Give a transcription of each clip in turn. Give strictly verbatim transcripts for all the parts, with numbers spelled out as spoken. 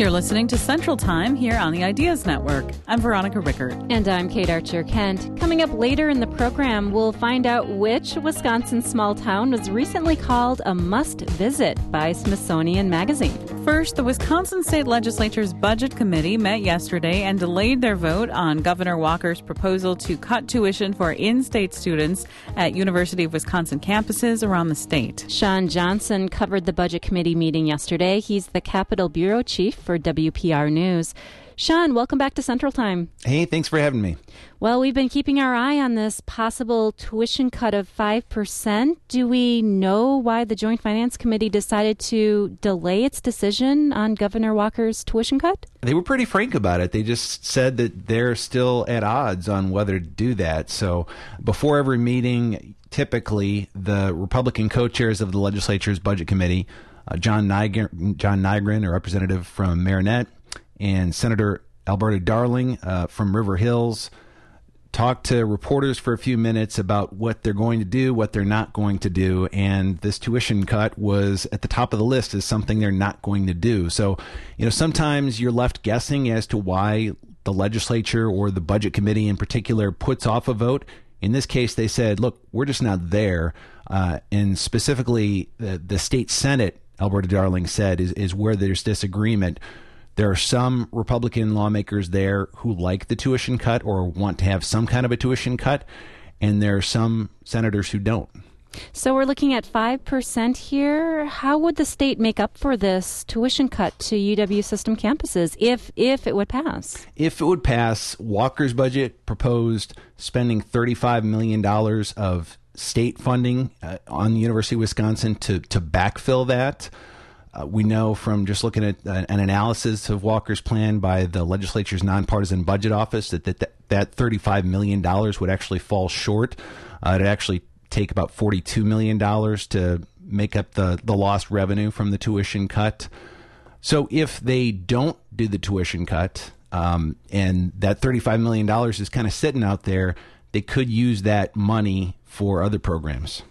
You're listening to Central Time here on the Ideas Network. I'm Veronica Rickert. And I'm Kate Archer-Kent. Coming up later in the program, we'll find out which Wisconsin small town was recently called a must-visit by Smithsonian Magazine. First, the Wisconsin State Legislature's Budget Committee met yesterday and delayed their vote on Governor Walker's proposal to cut tuition for in-state students at University of Wisconsin campuses around the state. Sean Johnson covered the Budget Committee meeting yesterday. He's the Capitol Bureau Chief for W P R News. Sean, welcome back to Central Time. Hey, thanks for having me. Well, we've been keeping our eye on this possible tuition cut of five percent. Do we know why the Joint Finance Committee decided to delay its decision on Governor Walker's tuition cut? They were pretty frank about it. They just said that they're still at odds on whether to do that. So before every meeting, typically the Republican co-chairs of the legislature's Budget Committee, uh, John Nygren, John Nygren, a representative from Marinette, and Senator Alberta Darling uh, from River Hills, talked to reporters for a few minutes about what they're going to do, what they're not going to do, and this tuition cut was at the top of the list as something they're not going to do. So, you know, sometimes you're left guessing as to why the legislature or the Budget Committee in particular puts off a vote. In this case, they said, look, we're just not there. Uh, and specifically, the, the state Senate, Alberta Darling said, is, is where there's disagreement. There are some Republican lawmakers there who like the tuition cut or want to have some kind of a tuition cut, and there are some senators who don't. So we're looking at five percent here. How would the state make up for this tuition cut to U W system campuses if if it would pass? If it would pass, Walker's budget proposed spending thirty-five million dollars of state funding uh, on the University of Wisconsin to, to backfill that. Uh, we know from just looking at uh, an analysis of Walker's plan by the legislature's nonpartisan budget office that that, that, that thirty-five million dollars would actually fall short. Uh, it'd actually take about forty-two million dollars to make up the, the lost revenue from the tuition cut. So if they don't do the tuition cut um, and that thirty-five million dollars is kind of sitting out there, they could use that money for other programs.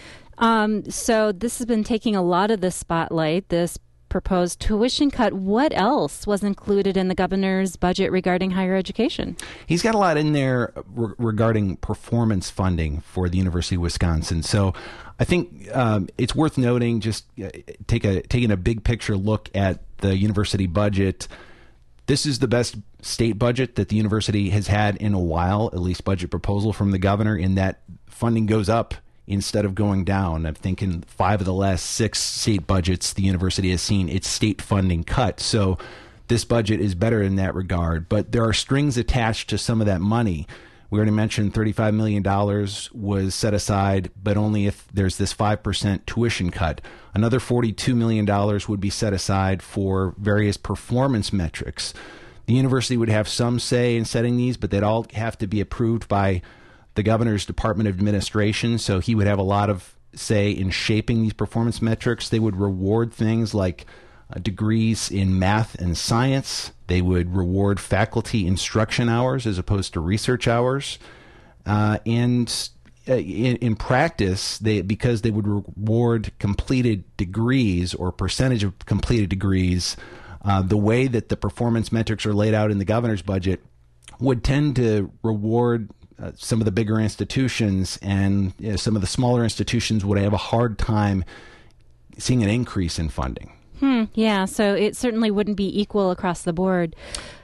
Um, so this has been taking a lot of the spotlight, this proposed tuition cut. What else was included in the governor's budget regarding higher education? He's got a lot in there re- regarding performance funding for the University of Wisconsin. So I think um, it's worth noting, just uh, take a taking a big picture look at the university budget. This is the best state budget that the university has had in a while, at least budget proposal from the governor, in that funding goes up instead of going down. I'm thinking five of the last six state budgets the university has seen its state funding cut. So this budget is better in that regard. But there are strings attached to some of that money. We already mentioned thirty-five million dollars was set aside, but only if there's this five percent tuition cut. Another forty-two million dollars would be set aside for various performance metrics. The university would have some say in setting these, but they'd all have to be approved by the governor's Department of Administration, so he would have a lot of say in shaping these performance metrics. They would reward things like uh, degrees in math and science. They would reward faculty instruction hours as opposed to research hours. Uh, and uh, in, in practice, they because they would reward completed degrees or percentage of completed degrees, uh, the way that the performance metrics are laid out in the governor's budget would tend to reward Uh, some of the bigger institutions, and you know, some of the smaller institutions would have a hard time seeing an increase in funding. Hmm, yeah, so it certainly wouldn't be equal across the board.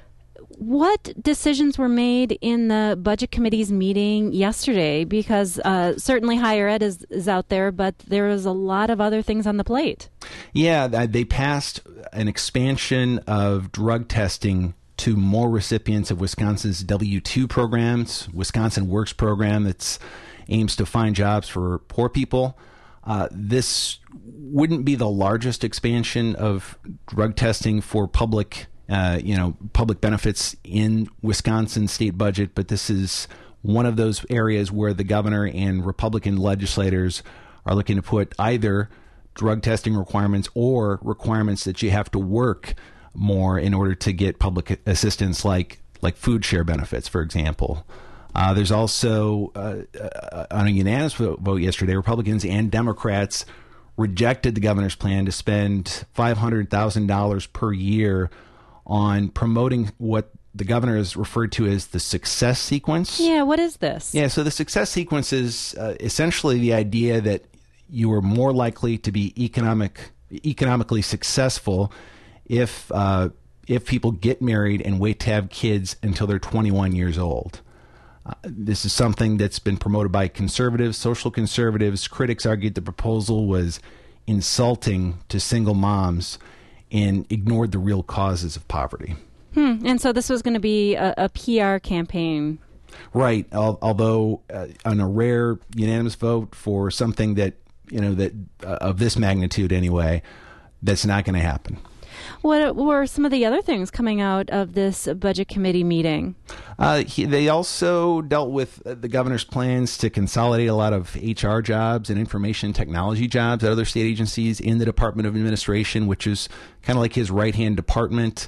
What decisions were made in the Budget Committee's meeting yesterday? Because uh, certainly higher ed is, is out there, but there is a lot of other things on the plate. Yeah, they passed an expansion of drug testing to more recipients of Wisconsin's W two programs, Wisconsin Works program that aims to find jobs for poor people. Uh, this wouldn't be the largest expansion of drug testing for public, uh, you know, public benefits in Wisconsin state budget, but this is one of those areas where the governor and Republican legislators are looking to put either drug testing requirements or requirements that you have to work more in order to get public assistance, like like food share benefits, for example. Uh, there's also, uh, uh, on a unanimous vote yesterday, Republicans and Democrats rejected the governor's plan to spend five hundred thousand dollars per year on promoting what the governor has referred to as the success sequence. Yeah, what is this? Yeah, so the success sequence is uh, essentially the idea that you are more likely to be economic economically successful if uh, if people get married and wait to have kids until they're twenty-one years old. Uh, this is something that's been promoted by conservatives, social conservatives. Critics argued the proposal was insulting to single moms and ignored the real causes of poverty. Hmm. And so this was going to be a, a P R campaign. Right. Al- although uh, on a rare unanimous vote for something that, you know, that uh, of this magnitude anyway, that's not going to happen. What were some of the other things coming out of this budget committee meeting? Uh, he, they also dealt with the governor's plans to consolidate a lot of H R jobs and information technology jobs at other state agencies in the Department of Administration, which is kind of like his right-hand department.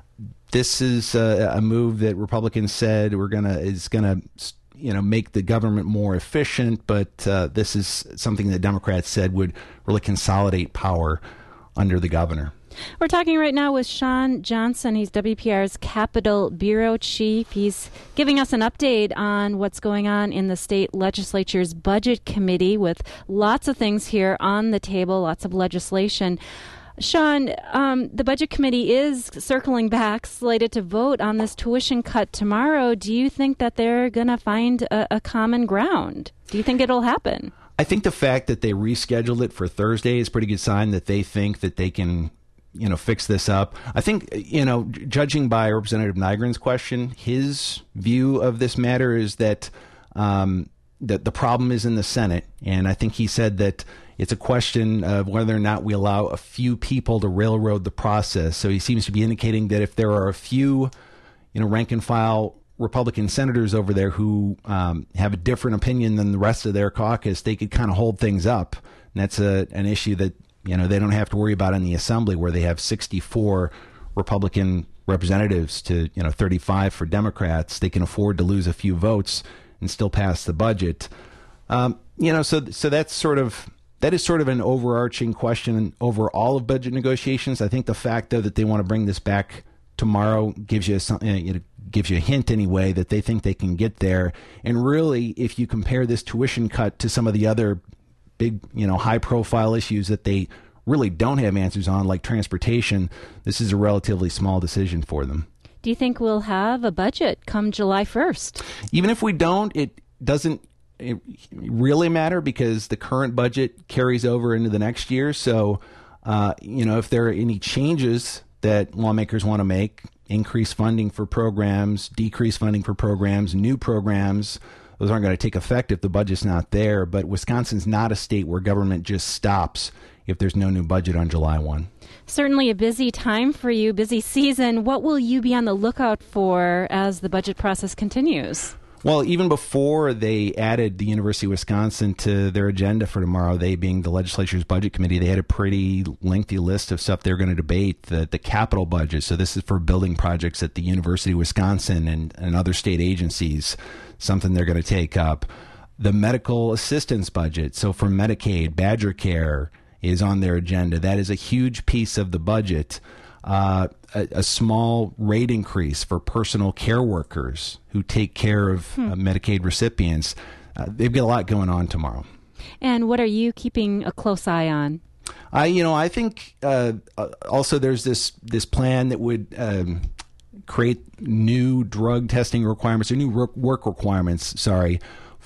This is a, a move that Republicans said we're gonna is gonna you know make the government more efficient, but uh, this is something that Democrats said would really consolidate power under the governor. We're talking right now with Shawn Johnson. He's W P R's Capitol Bureau Chief. He's giving us an update on what's going on in the state legislature's budget committee with lots of things here on the table, lots of legislation. Shawn, um, the budget committee is circling back, slated to vote on this tuition cut tomorrow. Do you think that they're going to find a, a common ground? Do you think it'll happen? I think the fact that they rescheduled it for Thursday is a pretty good sign that they think that they can, you know, fix this up. I think, you know, judging by Representative Nygren's question, his view of this matter is that um, that the problem is in the Senate. And I think he said that it's a question of whether or not we allow a few people to railroad the process. So he seems to be indicating that if there are a few, you know, rank and file Republican senators over there who um, have a different opinion than the rest of their caucus, they could kind of hold things up. And that's a, an issue that, you know, they don't have to worry about in the Assembly, where they have sixty-four Republican representatives to, you know, thirty-five for Democrats. They can afford to lose a few votes and still pass the budget. Um, you know, so so that's sort of that is sort of an overarching question over all of budget negotiations. I think the fact, though, that they want to bring this back tomorrow gives you some, you know, gives you a hint anyway that they think they can get there. And really, if you compare this tuition cut to some of the other big, you know, high profile issues that they really don't have answers on, like transportation, this is a relatively small decision for them. Do you think we'll have a budget come July first? Even if we don't, it doesn't it really matter, because the current budget carries over into the next year. So, uh, you know, if there are any changes that lawmakers want to make, increase funding for programs, decrease funding for programs, new programs, those aren't going to take effect if the budget's not there. But Wisconsin's not a state where government just stops if there's no new budget on July first. Certainly a busy time for you, busy season. What will you be on the lookout for as the budget process continues? Well, even before they added the University of Wisconsin to their agenda for tomorrow, they being the legislature's budget committee, they had a pretty lengthy list of stuff they're going to debate. The, the capital budget, so this is for building projects at the University of Wisconsin and, and other state agencies, something they're going to take up. The medical assistance budget, so for Medicaid, Badger Care is on their agenda. That is a huge piece of the budget. Uh, a, a small rate increase for personal care workers who take care of hmm. uh, Medicaid recipients. Uh, they've got a lot going on tomorrow. And what are you keeping a close eye on? I, you know, I think uh, also there's this this plan that would um, create new drug testing requirements or new work requirements. Sorry,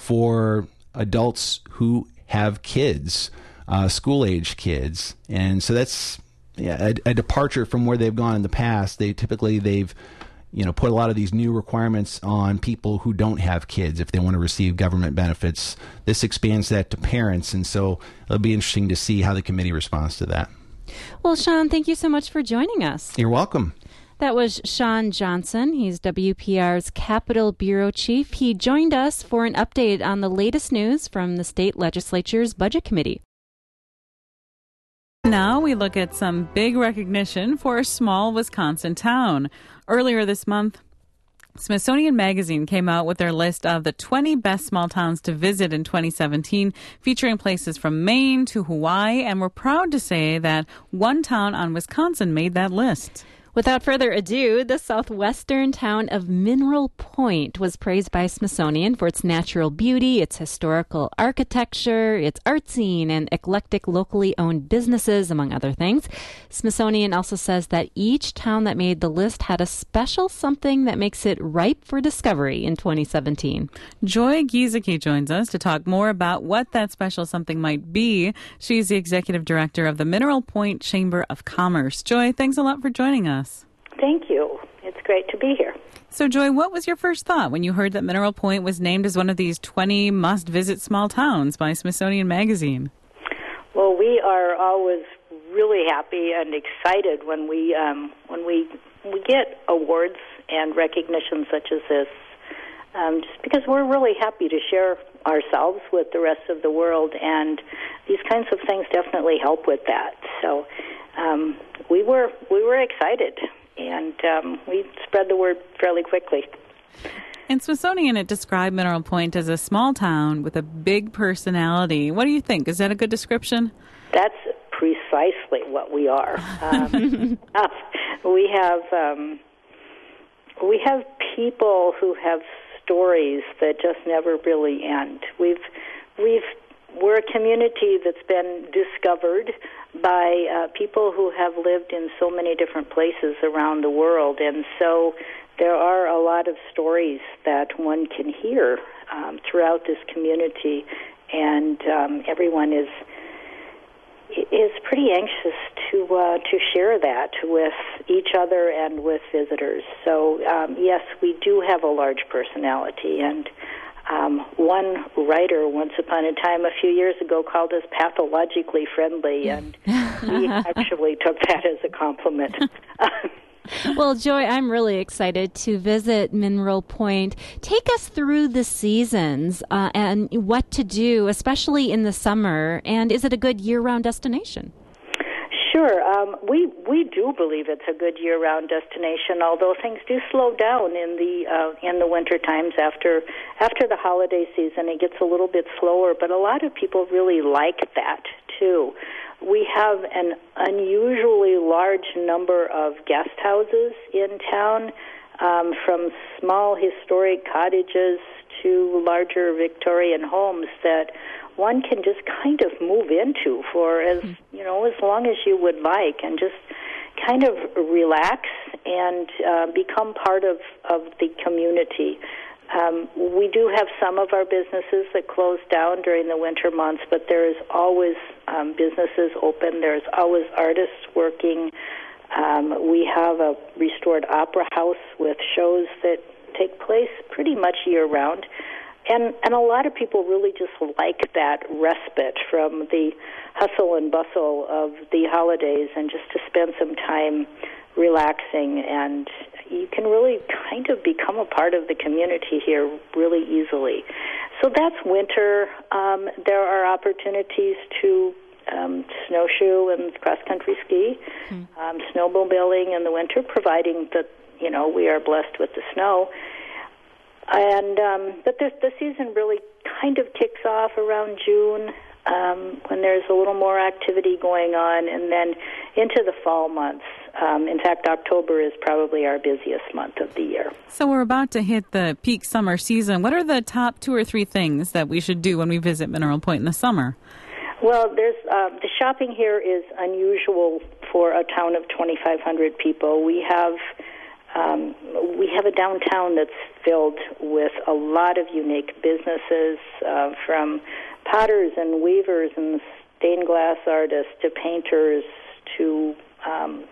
for adults who have kids, uh, school age kids, and so that's. Yeah, a, a departure from where they've gone in the past. They typically they've, you know, put a lot of these new requirements on people who don't have kids if they want to receive government benefits. This expands that to parents, and so it'll be interesting to see how the committee responds to that. Well, Shawn, thank you so much for joining us. You're welcome. That was Shawn Johnson. He's W P R's Capitol Bureau Chief. He joined us for an update on the latest news from the state legislature's budget committee. Now we look at some big recognition for a small Wisconsin town. Earlier this month, Smithsonian Magazine came out with their list of the twenty best small towns to visit in twenty seventeen, featuring places from Maine to Hawaii, and we're proud to say that one town on Wisconsin made that list. Without further ado, the southwestern town of Mineral Point was praised by Smithsonian for its natural beauty, its historical architecture, its art scene, and eclectic locally owned businesses, among other things. Smithsonian also says that each town that made the list had a special something that makes it ripe for discovery in twenty seventeen. Joy Giesecke joins us to talk more about what that special something might be. She's the executive director of the Mineral Point Chamber of Commerce. Joy, thanks a lot for joining us. Thank you. It's great to be here. So, Joy, what was your first thought when you heard that Mineral Point was named as one of these twenty must-visit small towns by Smithsonian Magazine? Well, we are always really happy and excited when we um, when we we get awards and recognition such as this, um, just because we're really happy to share ourselves with the rest of the world, and these kinds of things definitely help with that. So. Um, we were we were excited, and um, we spread the word fairly quickly. In Smithsonian, it described Mineral Point as a small town with a big personality. What do you think? Is that a good description? That's precisely what we are. Um, uh, we have um, we have people who have stories that just never really end. We've we've we're a community that's been discovered by uh, people who have lived in so many different places around the world, and so there are a lot of stories that one can hear um, throughout this community, and um, everyone is is pretty anxious to uh, to share that with each other and with visitors. So um, yes, we do have a large personality, and Um, one writer once upon a time, a few years ago, called us pathologically friendly, and we actually took that as a compliment. Well, Joy, I'm really excited to visit Mineral Point. Take us through the seasons uh, and what to do, especially in the summer, and is it a good year-round destination? Sure. Um, we we do believe it's a good year-round destination, although things do slow down in the uh, in the winter times after after the holiday season. It gets a little bit slower, but a lot of people really like that too. We have an unusually large number of guest houses in town, um, from small historic cottages to larger Victorian homes that one can just kind of move into for as you know as long as you would like, and just kind of relax and uh, become part of, of the community. Um, we do have some of our businesses that close down during the winter months, but there is always um, businesses open. There's always artists working. Um, we have a restored opera house with shows that take place pretty much year-round. And and a lot of people really just like that respite from the hustle and bustle of the holidays, and just to spend some time relaxing. And you can really kind of become a part of the community here really easily. So that's winter. Um, there are opportunities to um, snowshoe and cross-country ski, mm. um, snowmobiling in the winter, providing that, you know, we are blessed with the snow. And um, but this, the season really kind of kicks off around June, um, when there's a little more activity going on, and then into the fall months. Um, in fact, October is probably our busiest month of the year. So we're about to hit the peak summer season. What are the top two or three things that we should do when we visit Mineral Point in the summer? Well, there's uh, the shopping here is unusual for a town of twenty-five hundred people. We have Um, we have a downtown that's filled with a lot of unique businesses, uh, from potters and weavers and stained glass artists to painters to um,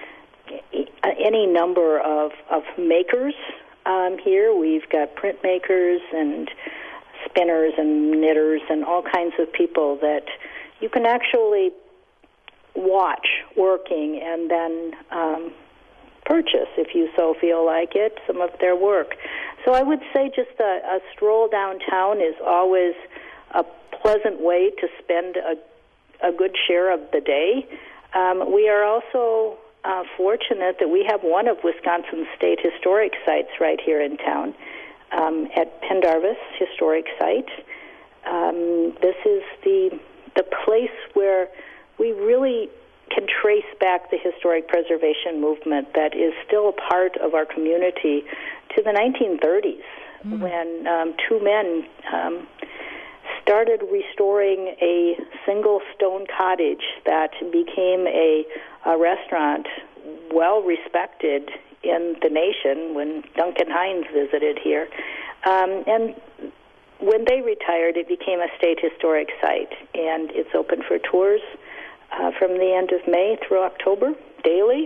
any number of, of makers um, here. We've got printmakers and spinners and knitters and all kinds of people that you can actually watch working and then um, purchase, if you so feel like it, some of their work. So I would say just a, a stroll downtown is always a pleasant way to spend a, a good share of the day. Um, we are also uh, fortunate that we have one of Wisconsin's state historic sites right here in town, um, at Pendarvis Historic Site. Um, this is the the place where we really can trace back the historic preservation movement that is still a part of our community to the nineteen thirties, mm. when um, two men um, started restoring a single stone cottage that became a, a restaurant well respected in the nation when Duncan Hines visited here. Um, and when they retired, it became a state historic site, and it's open for tours uh, from the end of May through October, daily.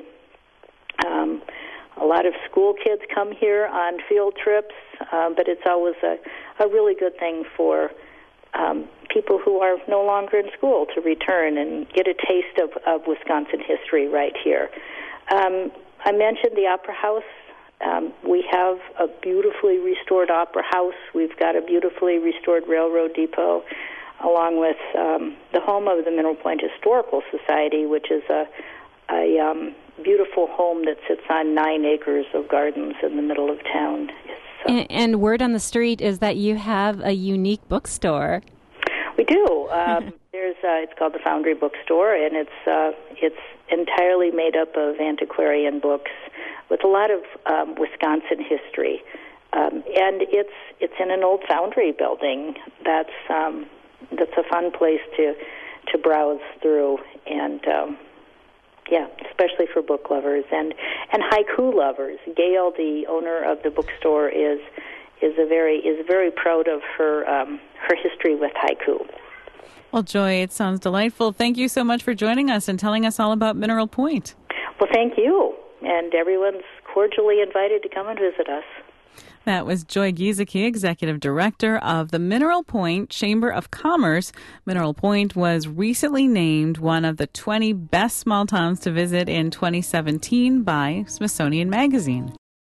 Um, a lot of school kids come here on field trips, uh, but it's always a, a really good thing for um, people who are no longer in school to return and get a taste of, of Wisconsin history right here. Um, I mentioned the Opera House. Um, we have a beautifully restored Opera House. We've got a beautifully restored railroad depot, along with um, the home of the Mineral Point Historical Society, which is a, a um, beautiful home that sits on nine acres of gardens in the middle of town. So, and, and word on the street is that you have a unique bookstore. We do. Um, there's uh, it's called the Foundry Bookstore, and it's uh, it's entirely made up of antiquarian books with a lot of um, Wisconsin history, um, and it's it's in an old foundry building. That's um, that's a fun place to to browse through, and um, yeah, especially for book lovers and and haiku lovers. Gail, the owner of the bookstore, is is a very is very proud of her um, her history with haiku. Well, Joy, it sounds delightful. Thank you so much for joining us and telling us all about Mineral Point. Well, thank you. And everyone's cordially invited to come and visit us. That was Joy Giesecke, Executive Director of the Mineral Point Chamber of Commerce. Mineral Point was recently named one of the twenty best small towns to visit in twenty seventeen by Smithsonian Magazine.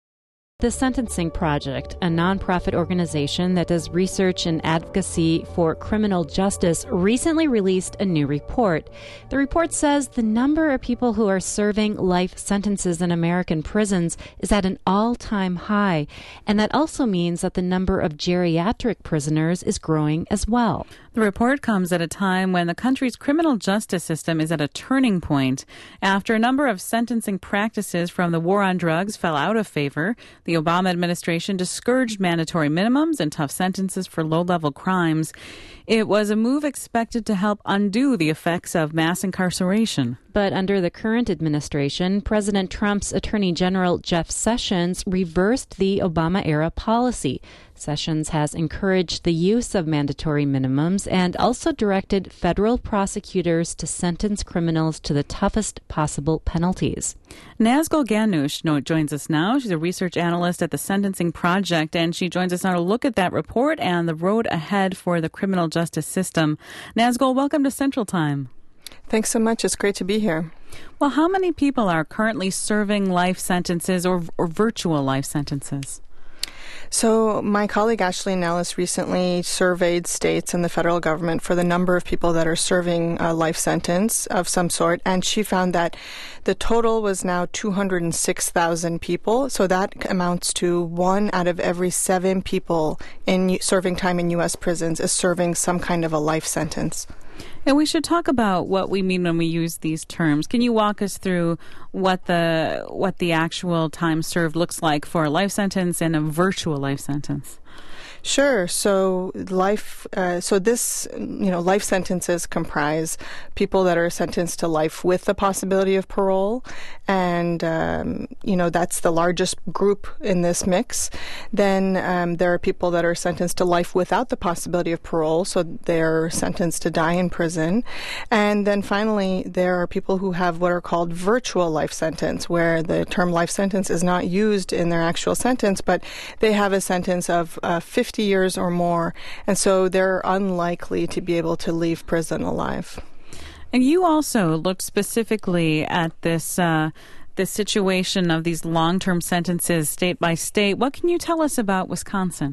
The Sentencing Project, a nonprofit organization that does research and advocacy for criminal justice, recently released a new report. The report says the number of people who are serving life sentences in American prisons is at an all-time high, and that also means that the number of geriatric prisoners is growing as well. The report comes at a time when the country's criminal justice system is at a turning point. After a number of sentencing practices from the war on drugs fell out of favor, the Obama administration discouraged mandatory minimums and tough sentences for low-level crimes. It was a move expected to help undo the effects of mass incarceration. But under the current administration, President Trump's Attorney General Jeff Sessions reversed the Obama-era policy. Sessions has encouraged the use of mandatory minimums and also directed federal prosecutors to sentence criminals to the toughest possible penalties. Nazgul Ganush joins us now. She's a research analyst at the Sentencing Project, and she joins us now to look at that report and the road ahead for the criminal justice system. Nazgul, welcome to Central Time. Thanks so much. It's great to be here. Well, how many people are currently serving life sentences or, or virtual life sentences? So my colleague Ashley Nellis recently surveyed states and the federal government for the number of people that are serving a life sentence of some sort, and she found that the total was now two hundred six thousand people. So that amounts to one out of every seven people in serving time in U S prisons is serving some kind of a life sentence. And we should talk about what we mean when we use these terms. Can you walk us through what the what the actual time served looks like for a life sentence and a virtual life sentence? Sure. So life. Uh, so this, you know, life sentences comprise people that are sentenced to life with the possibility of parole, and um, you know that's the largest group in this mix. Then um, there are people that are sentenced to life without the possibility of parole, so they're sentenced to die in prison. And then finally, there are people who have what are called virtual life sentence, where the term life sentence is not used in their actual sentence, but they have a sentence of uh, fifty years or more, and so they're unlikely to be able to leave prison alive. And you also looked specifically at this uh, this situation of these long-term sentences state by state. What can you tell us about Wisconsin?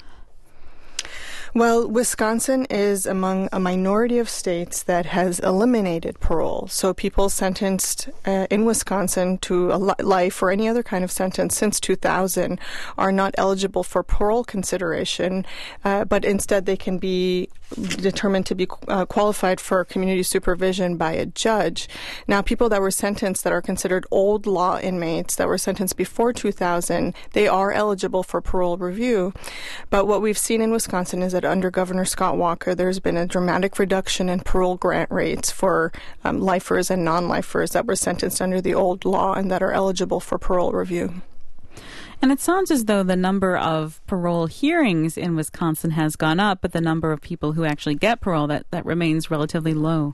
Well, Wisconsin is among a minority of states that has eliminated parole. So people sentenced uh, in Wisconsin to a li- life or any other kind of sentence since two thousand are not eligible for parole consideration, uh, but instead they can be determined to be uh, qualified for community supervision by a judge. Now, people that were sentenced that are considered old law inmates that were sentenced before two thousand, they are eligible for parole review. But what we've seen in Wisconsin is that under Governor Scott Walker, there's been a dramatic reduction in parole grant rates for um, lifers and non-lifers that were sentenced under the old law and that are eligible for parole review. And it sounds as though the number of parole hearings in Wisconsin has gone up, but the number of people who actually get parole, that, that remains relatively low.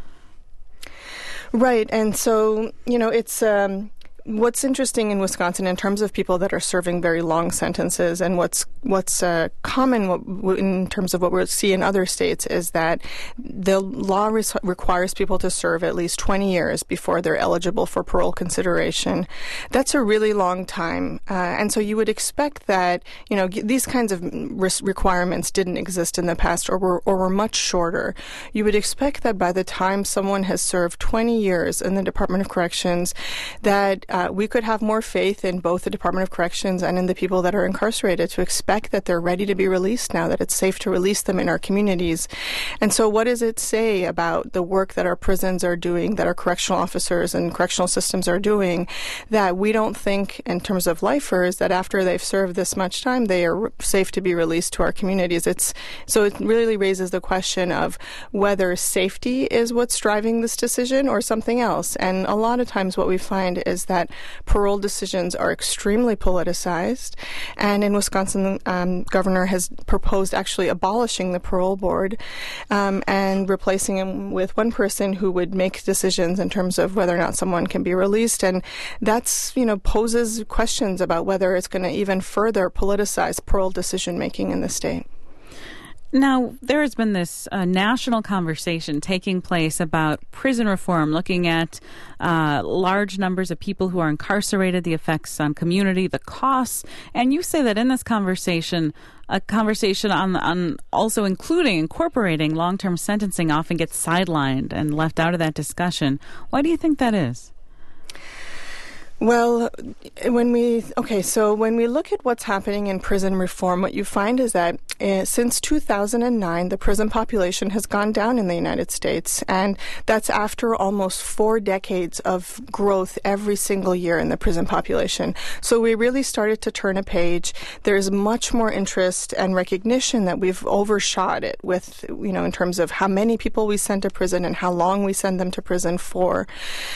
Right. And so, you know, it's... Um, What's interesting in Wisconsin in terms of people that are serving very long sentences, and what's what's uh, common w- in terms of what we see in other states, is that the law re- requires people to serve at least twenty years before they're eligible for parole consideration. That's a really long time, uh, and so you would expect that, you know, g- these kinds of re- requirements didn't exist in the past, or were or were much shorter. You would expect that by the time someone has served twenty years in the Department of Corrections, that Uh, we could have more faith in both the Department of Corrections and in the people that are incarcerated to expect that they're ready to be released now, that it's safe to release them in our communities. And so what does it say about the work that our prisons are doing, that our correctional officers and correctional systems are doing, that we don't think in terms of lifers that after they've served this much time, they are safe to be released to our communities? It's so it really raises the question of whether safety is what's driving this decision or something else. And a lot of times what we find is that parole decisions are extremely politicized. And in Wisconsin, um, governor has proposed actually abolishing the parole board um, and replacing him with one person who would make decisions in terms of whether or not someone can be released. And that's, you know, poses questions about whether it's going to even further politicize parole decision making in the state. Now, there has been this uh, national conversation taking place about prison reform, looking at uh, large numbers of people who are incarcerated, the effects on community, the costs. And you say that in this conversation, a conversation on, on also including, incorporating long-term sentencing often gets sidelined and left out of that discussion. Why do you think that is? Well, when we, okay, so when we look at what's happening in prison reform, what you find is that uh, since two thousand nine, the prison population has gone down in the United States. And that's after almost four decades of growth every single year in the prison population. So we really started to turn a page. There's much more interest and recognition that we've overshot it with, you know, in terms of how many people we send to prison and how long we send them to prison for.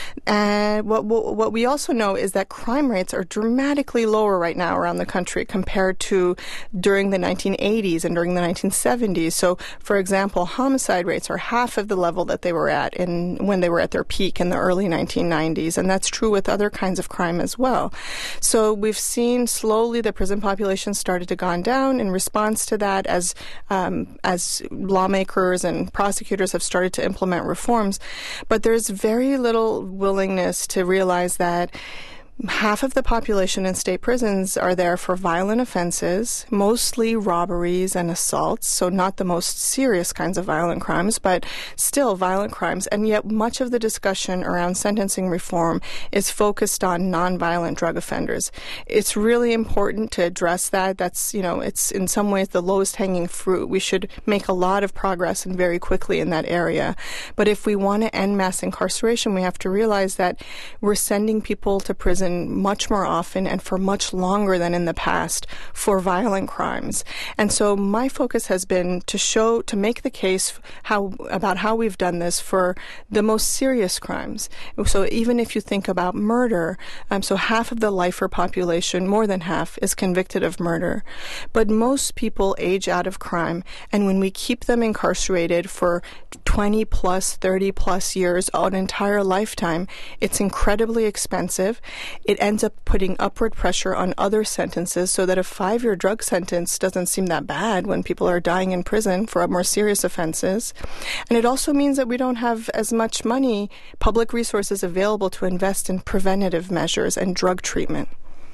And what, what we also know is that crime rates are dramatically lower right now around the country compared to during the nineteen eighties and during the nineteen seventies. So, for example, homicide rates are half of the level that they were at in when they were at their peak in the early nineteen nineties, and that's true with other kinds of crime as well. So we've seen slowly the prison population started to go down in response to that as um, as lawmakers and prosecutors have started to implement reforms. But there's very little willingness to realize that half of the population in state prisons are there for violent offenses, mostly robberies and assaults, so not the most serious kinds of violent crimes, but still violent crimes. And yet much of the discussion around sentencing reform is focused on nonviolent drug offenders. It's really important to address that. That's, you know, it's in some ways the lowest hanging fruit. We should make a lot of progress and very quickly in that area. But if we want to end mass incarceration, we have to realize that we're sending people to prison much more often and for much longer than in the past for violent crimes. And so my focus has been to show, to make the case how about how we've done this for the most serious crimes. So even if you think about murder, um, so half of the lifer population, more than half, is convicted of murder. But most people age out of crime, and when we keep them incarcerated for twenty plus, thirty plus years, an entire lifetime, it's incredibly expensive. It ends up putting upward pressure on other sentences so that a five-year drug sentence doesn't seem that bad when people are dying in prison for more serious offenses. And it also means that we don't have as much money, public resources available to invest in preventative measures and drug treatment.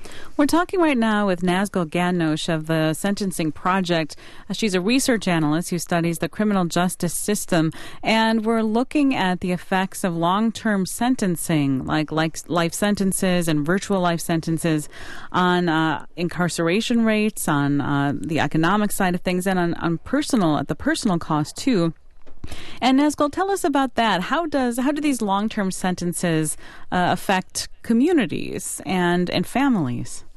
We're talking right now with Nazgul Ganoush of the Sentencing Project. She's a research analyst who studies the criminal justice system, and we're looking at the effects of long-term sentencing, like, like life sentences and virtual life sentences, on uh, incarceration rates, on uh, the economic side of things, and on, on personal, at the personal cost too. And Nazgul, tell us about that. How does how do these long-term sentences uh, affect communities and and families?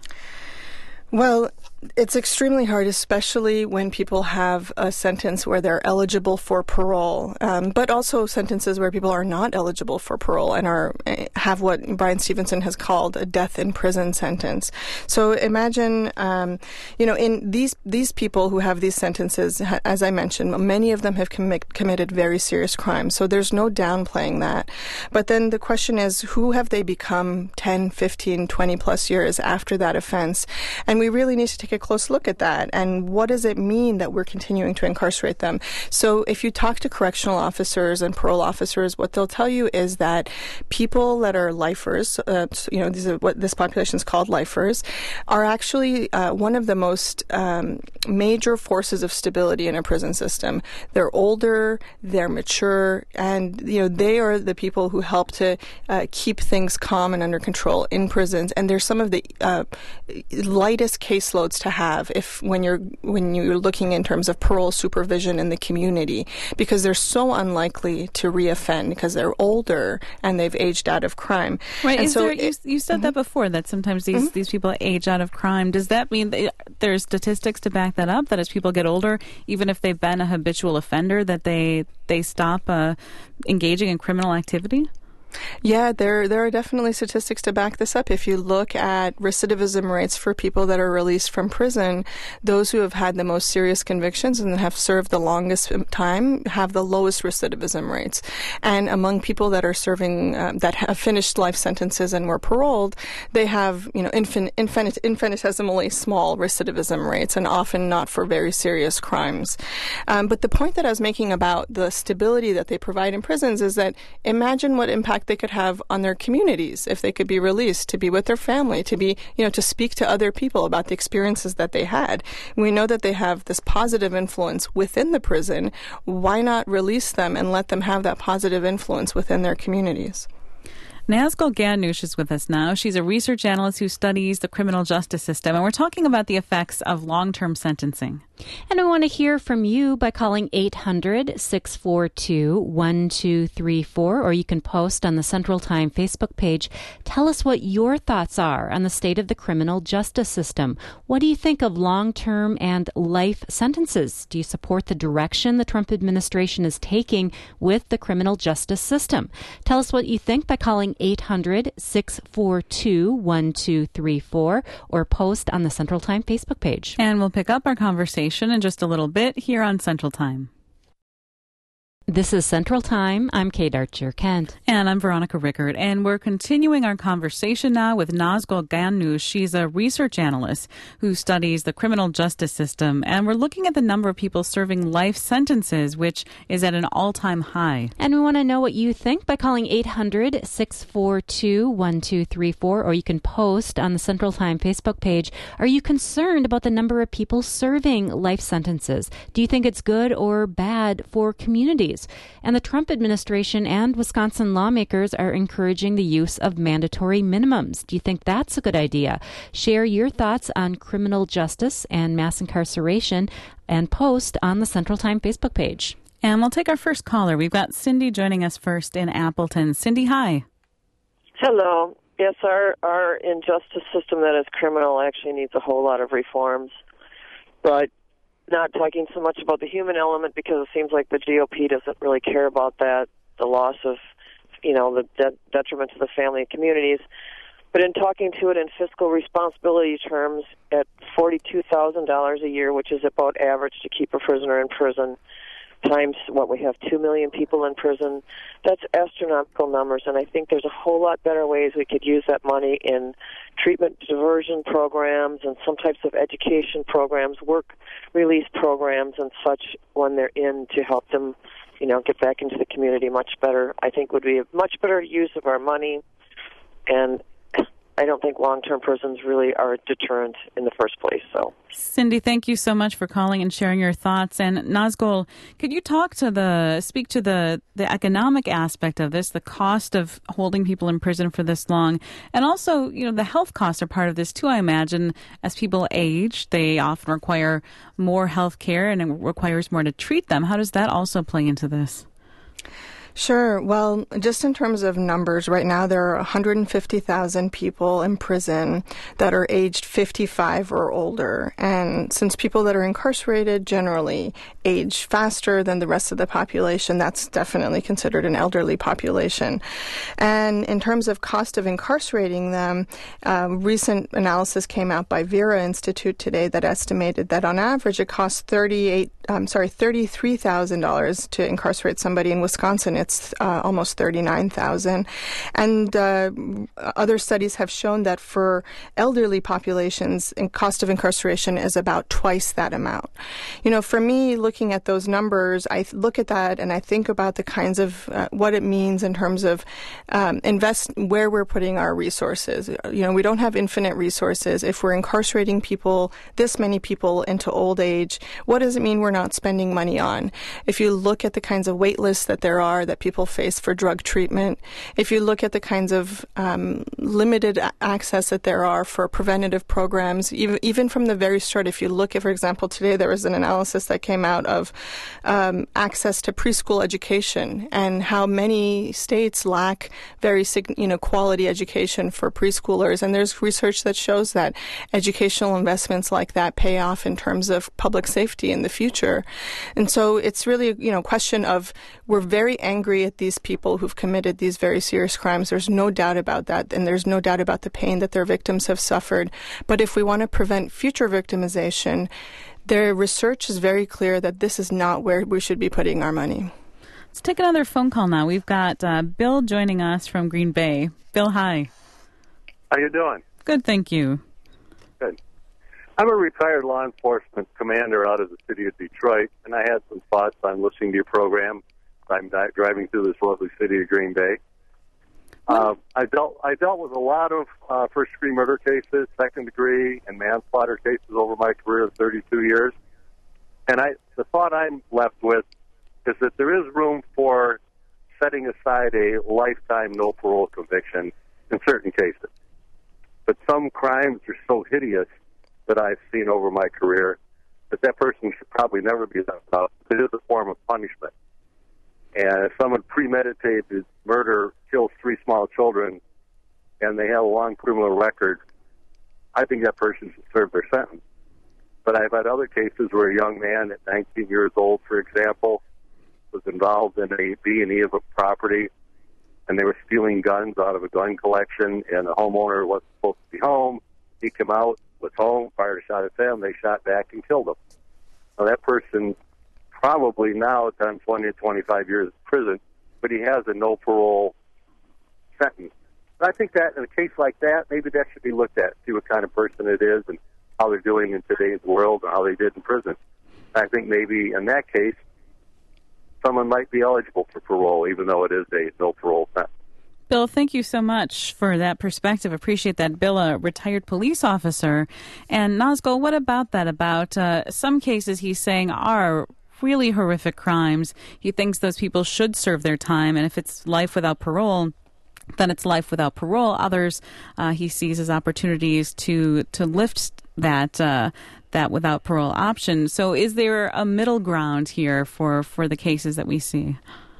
Well, it's extremely hard, especially when people have a sentence where they're eligible for parole, um, but also sentences where people are not eligible for parole and are have what Bryan Stevenson has called a death in prison sentence. So imagine, um, you know, in these these people who have these sentences, as I mentioned, many of them have commi- committed very serious crimes. So there's no downplaying that. But then the question is, who have they become ten, fifteen, twenty plus years after that offense? And we really need to take a close look at that. And what does it mean that we're continuing to incarcerate them? So if you talk to correctional officers and parole officers, what they'll tell you is that people that are lifers, uh, you know, these are what this population is called lifers, are actually uh, one of the most um, major forces of stability in a prison system. They're older, they're mature, and, you know, they are the people who help to uh, keep things calm and under control in prisons. And they're some of the uh, lightest caseloads to have if when you're when you're looking in terms of parole supervision in the community, because they're so unlikely to reoffend because they're older and they've aged out of crime. Right. And Is so there, it, you, you said mm-hmm. that before, that sometimes these, mm-hmm. these people age out of crime. Does that mean that there's statistics to back that up, that as people get older, even if they've been a habitual offender, that they they stop uh, engaging in criminal activity? Yeah, there there are definitely statistics to back this up. If you look at recidivism rates for people that are released from prison, those who have had the most serious convictions and have served the longest time have the lowest recidivism rates. And among people that are serving, uh, that have finished life sentences and were paroled, they have, you know, infin- infinite, infinitesimally small recidivism rates, and often not for very serious crimes. Um, but the point that I was making about the stability that they provide in prisons is that imagine what impact they could have on their communities if they could be released to be with their family, to be, you know, to speak to other people about the experiences that they had. We know that they have this positive influence within the prison. Why not release them and let them have that positive influence within their communities? Nazgul Ganoush is with us now. She's a research analyst who studies the criminal justice system, and we're talking about the effects of long-term sentencing. And I want to hear from you by calling eight hundred, six four two, one two three four, or you can post on the Central Time Facebook page. Tell us what your thoughts are on the state of the criminal justice system. What do you think of long-term and life sentences? Do you support the direction the Trump administration is taking with the criminal justice system? Tell us what you think by calling eight hundred, six four two, one two three four, or post on the Central Time Facebook page. And we'll pick up our conversation in just a little bit here on Central Time. This is Central Time. I'm Kate Archer-Kent. And I'm Veronica Rickard. And we're continuing our conversation now with Nazgul Ganoush. She's a research analyst who studies the criminal justice system. And we're looking at the number of people serving life sentences, which is at an all-time high. And we want to know what you think by calling eight hundred, six four two, one two three four, or you can post on the Central Time Facebook page. Are you concerned about the number of people serving life sentences? Do you think it's good or bad for communities? And the Trump administration and Wisconsin lawmakers are encouraging the use of mandatory minimums. Do you think that's a good idea? Share your thoughts on criminal justice and mass incarceration and post on the Central Time Facebook page. And we'll take our first caller. We've got Cindy joining us first in Appleton. Cindy, hi. Hello. Yes, our, our injustice system that is criminal actually needs a whole lot of reforms. But not talking so much about the human element, because it seems like the G O P doesn't really care about that, the loss of, you know, the de- detriment to the family and communities. But in talking to it in fiscal responsibility terms, at forty-two thousand dollars a year, which is about average to keep a prisoner in prison, times what we have two million people in prison, that's astronomical numbers. And I think there's a whole lot better ways we could use that money in treatment diversion programs and some types of education programs, work release programs and such when they're in, to help them, you know, get back into the community much better. I think would be a much better use of our money. And I don't think long-term prisons really are a deterrent in the first place. So, Cindy, thank you so much for calling and sharing your thoughts. And Nazgul, could you talk to the speak to the the economic aspect of this, the cost of holding people in prison for this long, and also, you know, the health costs are part of this too. I imagine as people age, they often require more health care, and it requires more to treat them. How does that also play into this? Sure. Well, just in terms of numbers, right now there are one hundred fifty thousand people in prison that are aged fifty-five or older. And since people that are incarcerated generally age faster than the rest of the population, that's definitely considered an elderly population. And in terms of cost of incarcerating them, um, recent analysis came out by Vera Institute today that estimated that on average it costs thirty-eight, I'm sorry, thirty-three thousand dollars to incarcerate somebody in Wisconsin. It's uh, almost thirty-nine thousand dollars. And uh, other studies have shown that for elderly populations, the cost of incarceration is about twice that amount. You know, for me, looking at those numbers, I look at that and I think about the kinds of uh, what it means in terms of um, invest where we're putting our resources. You know, we don't have infinite resources. If we're incarcerating people, this many people into old age, what does it mean we're not spending money on? If you look at the kinds of wait lists that there are that people face for drug treatment, if you look at the kinds of um, limited a- access that there are for preventative programs, even, even from the very start, if you look at, for example, today there was an analysis that came out of um, access to preschool education and how many states lack very, you know, quality education for preschoolers. And there's research that shows that educational investments like that pay off in terms of public safety in the future. And so it's really, you know, a question of we're very angry at these people who've committed these very serious crimes. There's no doubt about that, and there's no doubt about the pain that their victims have suffered. But if we want to prevent future victimization, their research is very clear that this is not where we should be putting our money. Let's take another phone call now. We've got uh, Bill joining us from Green Bay. Bill, hi. How you doing? Good, thank you. Good. I'm a retired law enforcement commander out of the city of Detroit, and I had some thoughts on listening to your program. I'm di- driving through this lovely city of Green Bay. Uh, I dealt I dealt with a lot of uh, first-degree murder cases, second-degree, and manslaughter cases over my career of thirty-two years. And I the thought I'm left with is that there is room for setting aside a lifetime no parole conviction in certain cases. But some crimes are so hideous that I've seen over my career that that person should probably never be let out. It is a form of punishment. And if someone premeditated murder, kills three small children, and they have a long criminal record, I think that person should serve their sentence. But I've had other cases where a young man at nineteen years old, for example, was involved in a B and E of a property, and they were stealing guns out of a gun collection, and the homeowner wasn't supposed to be home. He came out, was home, fired a shot at them, they shot back and killed him. Now that person probably now done twenty to twenty-five years in prison, but he has a no parole sentence. And I think that in a case like that, maybe that should be looked at, see what kind of person it is and how they're doing in today's world and how they did in prison. I think maybe in that case, someone might be eligible for parole, even though it is a no parole sentence. Bill, thank you so much for that perspective. Appreciate that. Bill, a retired police officer. And Nazgul, what about that? About uh, some cases he's saying are really horrific crimes. He thinks those people should serve their time, and if it's life without parole, then it's life without parole. Others uh, he sees as opportunities to to lift that uh, that without parole option. So is there a middle ground here for, for the cases that we see?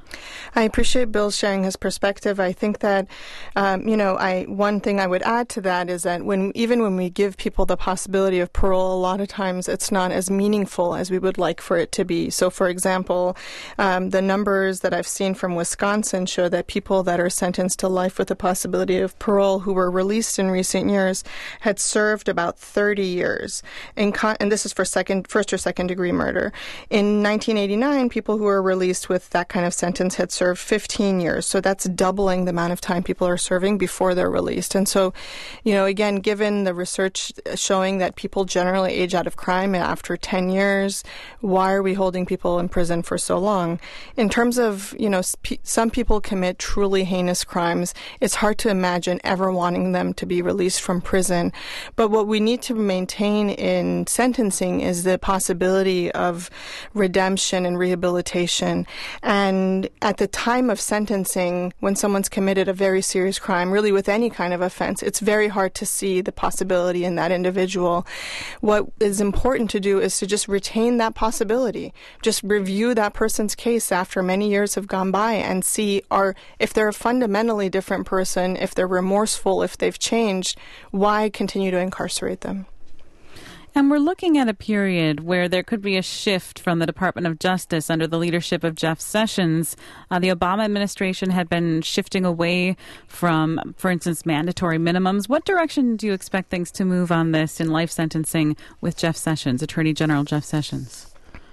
I appreciate Bill sharing his perspective. I think that, um, you know, I one thing I would add to that is that when even when we give people the possibility of parole, a lot of times it's not as meaningful as we would like for it to be. So, for example, um, the numbers that I've seen from Wisconsin show that people that are sentenced to life with the possibility of parole who were released in recent years had served about thirty years. In con- and this is for second, first or second degree murder. In nineteen eighty-nine, people who were released with that kind of sentence had serve fifteen years. So that's doubling the amount of time people are serving before they're released. And so, you know, again, given the research showing that people generally age out of crime after ten years, why are we holding people in prison for so long? In terms of, you know, sp- some people commit truly heinous crimes. It's hard to imagine ever wanting them to be released from prison. But what we need to maintain in sentencing is the possibility of redemption and rehabilitation. And at the time of sentencing, when someone's committed a very serious crime, really with any kind of offense, it's very hard to see the possibility in that individual. What is important to do is to just retain that possibility. Just review that person's case after many years have gone by and see are if they're a fundamentally different person, if they're remorseful, if they've changed, why continue to incarcerate them? And we're looking at a period where there could be a shift from the Department of Justice under the leadership of Jeff Sessions. Uh, the Obama administration had been shifting away from, for instance, mandatory minimums. What direction do you expect things to move on this in life sentencing with Jeff Sessions, Attorney General Jeff Sessions?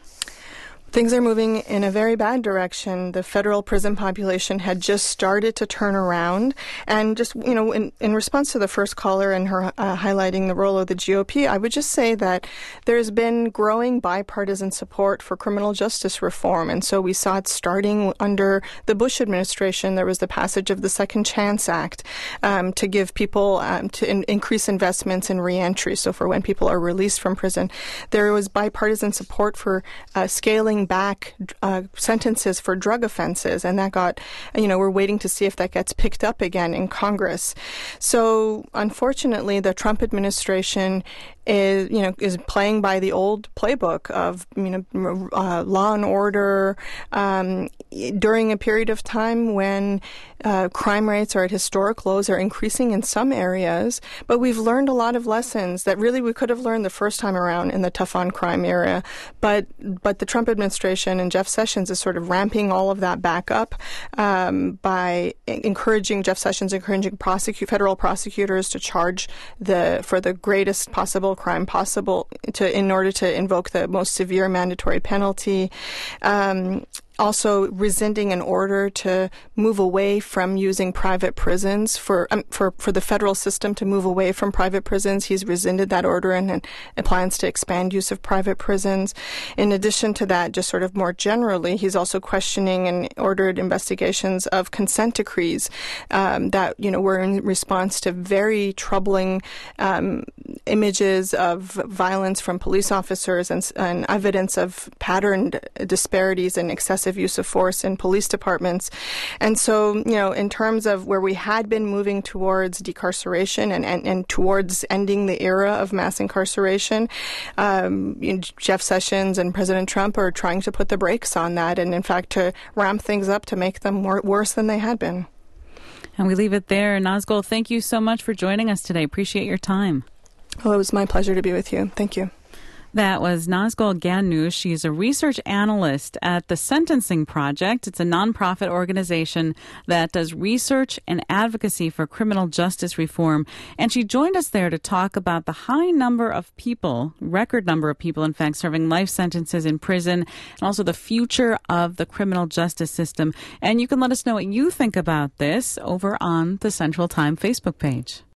Things are moving in a very bad direction. The federal prison population had just started to turn around. And just, you know, in, in response to the first caller and her uh, highlighting the role of the G O P, I would just say that there's been growing bipartisan support for criminal justice reform. And so we saw it starting under the Bush administration. There was the passage of the Second Chance Act um, to give people, um, to in- increase investments in reentry. So for when people are released from prison, there was bipartisan support for uh, scaling back uh, sentences for drug offenses, and that got, you know, we're waiting to see if that gets picked up again in Congress. So, unfortunately, the Trump administration is, you know, is playing by the old playbook of, you know, uh, law and order um, during a period of time when uh, crime rates are at historic lows, are increasing in some areas, but we've learned a lot of lessons that really we could have learned the first time around in the tough on crime era. But but the Trump administration and Jeff Sessions is sort of ramping all of that back up um, by encouraging Jeff Sessions, encouraging prosecute federal prosecutors to charge the for the greatest possible crime possible to in order to invoke the most severe mandatory penalty. Um, Also rescinding an order to move away from using private prisons for um, for for the federal system to move away from private prisons. He's rescinded that order and, and plans to expand use of private prisons. In addition to that, just sort of more generally, he's also questioning and ordered investigations of consent decrees um, that you know were in response to very troubling um, images of violence from police officers and, and evidence of patterned disparities and excessive use of force in police departments. And so, you know, in terms of where we had been moving towards decarceration and, and, and towards ending the era of mass incarceration, um, you know, Jeff Sessions and President Trump are trying to put the brakes on that and, in fact, to ramp things up to make them more, worse than they had been. And we leave it there. Nazgul, thank you so much for joining us today. Appreciate your time. Well, it was my pleasure to be with you. Thank you. That was Nazgul Ganoush. She's a research analyst at the Sentencing Project. It's a nonprofit organization that does research and advocacy for criminal justice reform. And she joined us there to talk about the high number of people, record number of people, in fact, serving life sentences in prison, and also the future of the criminal justice system. And you can let us know what you think about this over on the Central Time Facebook page.